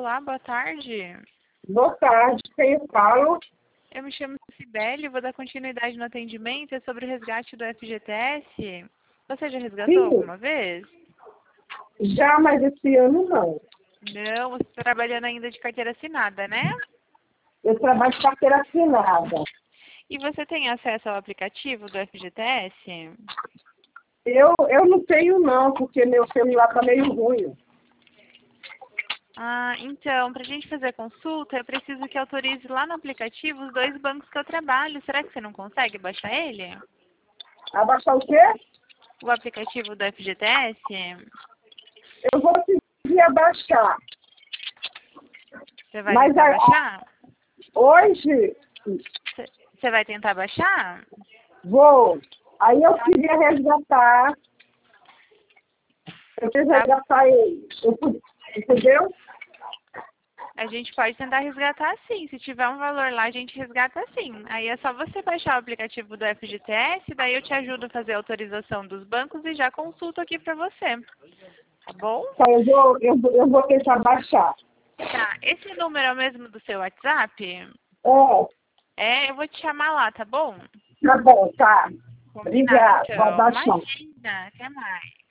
Olá, boa tarde. Boa tarde, quem eu falo? Eu me chamo Cibele, vou dar continuidade no atendimento, é sobre o resgate do FGTS. Você já resgatou Sim, alguma vez? já, mas esse ano não. Não, você está trabalhando ainda de carteira assinada, né? Eu trabalho de carteira assinada. E você tem acesso ao aplicativo do FGTS? Eu não tenho não, porque meu celular tá meio ruim. Ah, então, para a gente fazer a consulta, eu preciso que autorize lá no aplicativo os dois bancos que eu trabalho. Será que você não consegue baixar ele? Abaixar o quê? O aplicativo do FGTS? Eu vou conseguir abaixar. Você vai Mas tentar baixar? hoje Você vai tentar baixar? vou. Aí eu queria resgatar. Eu queria Tá. resgatar ele. Entendeu? A gente pode tentar resgatar sim. Se tiver um valor lá, a gente resgata sim. Aí é só você baixar o aplicativo do FGTS, daí eu te ajudo a fazer a autorização dos bancos e já consulto aqui pra você. Tá bom? Tá, eu vou tentar baixar. Tá. Esse número é o mesmo do seu WhatsApp? É, É, eu vou te chamar lá, tá bom? tá bom, tá. Combinado Obrigada, vou então. abaixar. Imagina. Até mais.